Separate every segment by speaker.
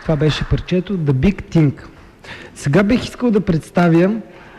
Speaker 1: Това беше парчето The Big Thing. Сега бих искал да представя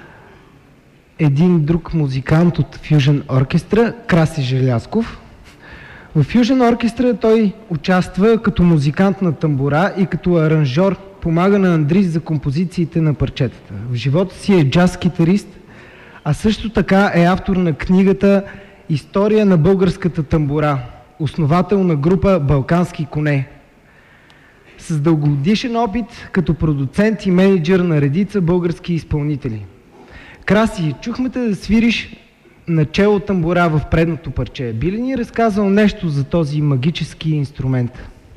Speaker 1: един друг музикант от Fusion Orchestra, Краси Желязков. В Fusion Orchestra той участва като музикант на тамбура и като аранжьор, помага на Андрис за композициите на парчетата. В живота си е джаз-китарист, а също така е автор на книгата История на българската тамбура, основател на група Балкански коне. С дългогодишен опит като продуцент и мениджър на редица български изпълнители. Краси, чухме те да свириш начало тамбура в предното парче. Би ли ни разказал нещо за този магически инструмент?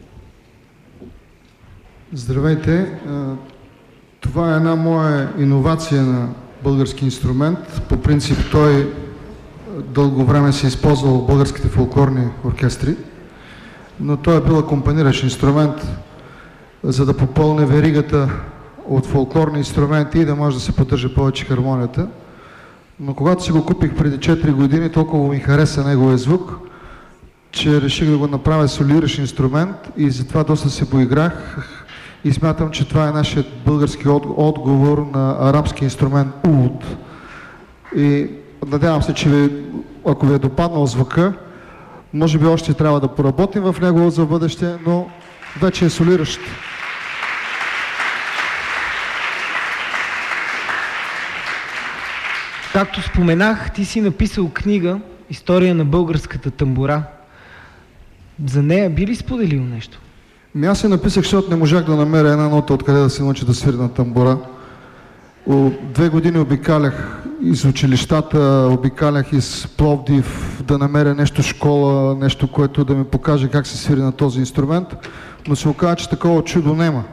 Speaker 2: Здравейте! Това е една моя иновация на български инструмент. По принцип той дълго време се използвал в българските фолклорни оркестри, но той е бил акомпаниращ инструмент, за да попълне веригата от фолклорни инструменти и да може да се поддържа повече хармонията. Но когато си го купих преди 4 години, толкова ми хареса неговия звук, че реших да го направя солиращ инструмент и затова доста се поиграх и смятам, че това е нашият български отговор на арабски инструмент уд. И надявам се, че ако ви е допаднал звука, може би още трябва да поработим в него за бъдеще, но вече е солиращ.
Speaker 1: Както споменах, ти си написал книга История на българската тамбура. За нея би ли споделил нещо?
Speaker 2: Аз я написах, защото не можах да намеря една нота, откъде да се науча да свиря на тамбура. 2 години обикалях из училищата, обикалях из Пловдив да намеря нещо школа, нещо, което да ми покаже как се свири на този инструмент, но се оказа, че такова чудо няма.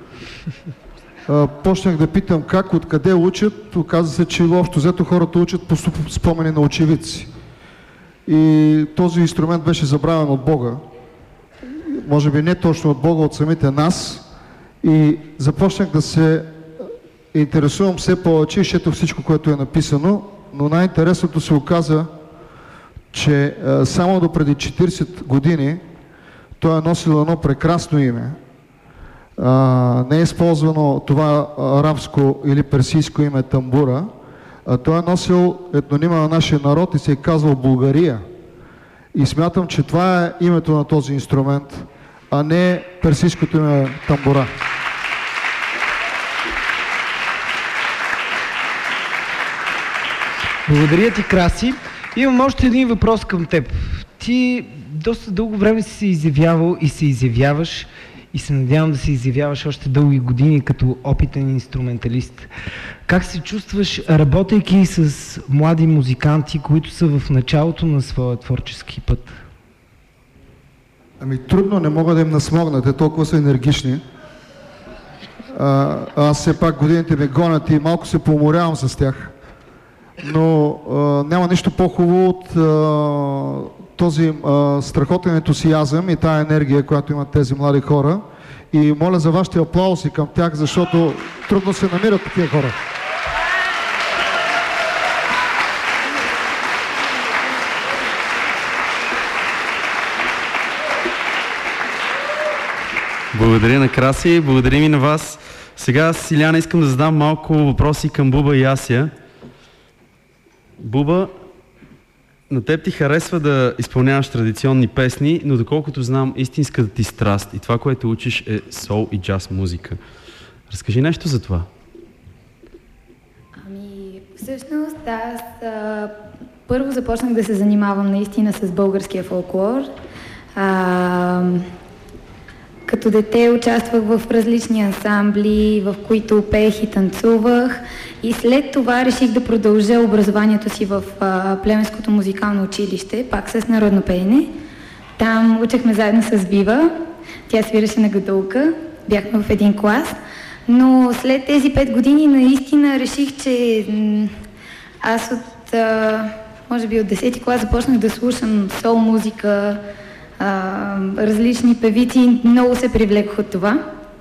Speaker 2: Почнах да питам как, откъде учат, оказа се, че общо взето хората учат по спомени на очевидци. И този инструмент беше забравен от Бога. Може би не точно от Бога, от самите нас. И започнах да се интересувам все повече и четох всичко, което е написано, но най-интересното се оказа, че само до преди 40 години той е носил едно прекрасно име. Не е използвано това арабско или персийско име тамбура, той е носил етнонима на нашия народ и се е казвал България. И смятам, че това е името на този инструмент, а не персийското име тамбура.
Speaker 1: Благодаря ти, Краси. Имам още един въпрос към теб. Ти доста дълго време си се изявявал и се изявяваш и се надявам да се изявяваш още дълги години като опитен инструменталист. Как се чувстваш, работейки с млади музиканти, които са в началото на своя творчески път?
Speaker 2: Ами трудно, не мога да им насмогна, те толкова са енергични. Аз все пак годините ме гонят и малко се поуморявам с тях. Но няма нищо по-хубаво от този страхотен ентусиазъм и тая енергия, която имат тези млади хора. И моля за вашите аплауси към тях, защото трудно се намират такива хора.
Speaker 3: Благодаря на Краси, благодарим и на вас. Сега, Силяна, искам да задам малко въпроси към Буба и Ася. Буба, на теб ти харесва да изпълняваш традиционни песни, но доколкото знам, истинската ти страст и това, което учиш, е сол и джаз музика. Разкажи нещо за това.
Speaker 4: Ами, всъщност аз първо започнах да се занимавам наистина с българския фолклор. Като дете участвах в различни ансамбли, в които пеех и танцувах. И след това реших да продължа образованието си в Плевенското музикално училище, пак с народно пеене. Там учехме заедно с Вива. Тя свираше на гадулка. Бяхме в един клас. Но след тези 5 години наистина реших, че аз може би от 10-ти клас започнах да слушам сол музика, различни певици. Много се привлекох от това.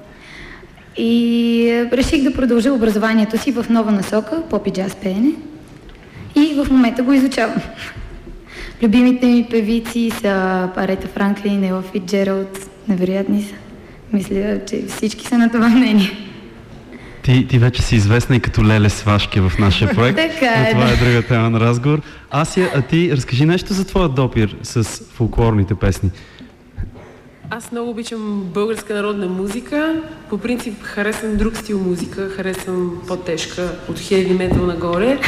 Speaker 4: И реших да продължа образованието си в нова насока, поп и джаз пеене. И в момента го изучавам. Любимите ми певици са Арета Франклин, Ела Фицджералд, невероятни са. Мисля, че всички са на това мнение.
Speaker 3: Ти вече си известна и като Леле Свашке в нашия проект.
Speaker 4: Така е,
Speaker 3: но това е друга тема на разговор. Асия, а ти разкажи нещо за твоя допир с фолклорните песни.
Speaker 5: Аз много обичам българска народна музика. По принцип харесвам друг стил музика. Харесвам по-тежка от хеви метал нагоре.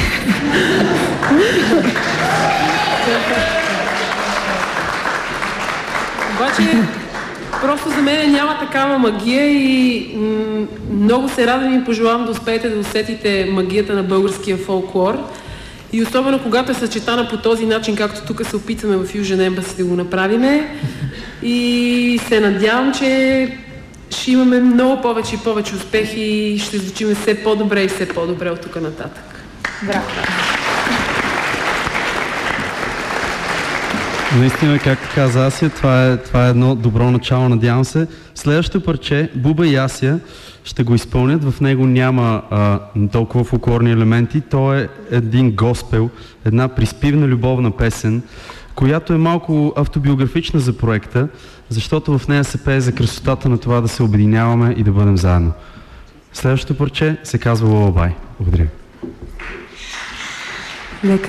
Speaker 5: Обаче просто за мен няма такава магия и много се радвам и пожелавам да успеете да усетите магията на българския фолклор. И особено когато е съчетана по този начин, както тук се опитваме в Fusion Embassy да го направиме. И се надявам, че ще имаме много повече и повече успехи и ще звучиме все по-добре и все по-добре от тук нататък.
Speaker 4: Браво!
Speaker 3: Наистина, както каза Асия, това е едно добро начало, надявам се. Следващото парче, Буба и Асия, ще го изпълнят. В него няма толкова фолклорни елементи. То е един госпел, една приспивна любовна песен, която е малко автобиографична за проекта, защото в нея се пее за красотата на това да се обединяваме и да бъдем заедно. Следващото парче се казва Lullaby. Благодаря.